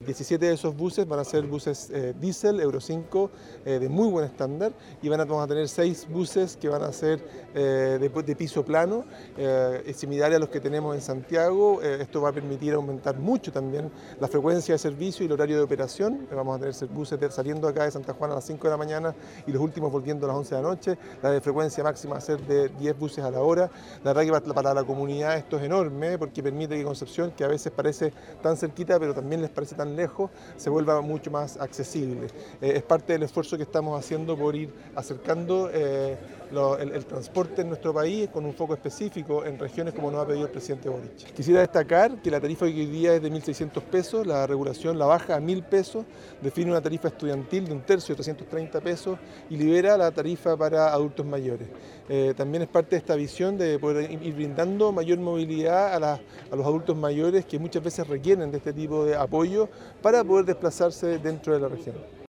17 de esos buses van a ser buses diésel, Euro 5, de muy buen estándar, y vamos a tener 6 buses que van a ser de piso plano, similares a los que tenemos en Santiago. Esto va a permitir aumentar mucho también la frecuencia de servicio y el horario de operación. Vamos a tener buses saliendo acá de Santa Juana a las 5 de la mañana y los últimos volviendo a las 11 de la noche. La de frecuencia máxima va a ser de 10 buses a la hora. La verdad que para la comunidad esto es enorme porque permite que Concepción, que a veces parece tan cerquita pero también les parece tan lejos, se vuelva mucho más accesible. Es parte del esfuerzo que estamos haciendo por ir acercando el transporte en nuestro país con un foco específico en regiones como nos ha pedido el presidente Boric. Quisiera destacar que la tarifa que hoy día es de 1.600 pesos, la regulación la baja a 1.000 pesos, define una tarifa estudiantil de un tercio, de 330 pesos, y libera la tarifa para adultos mayores. También es parte de esta visión de poder ir brindando mayor movilidad a los adultos mayores que muchas veces requieren de este tipo de apoyo para poder desplazarse dentro de la región.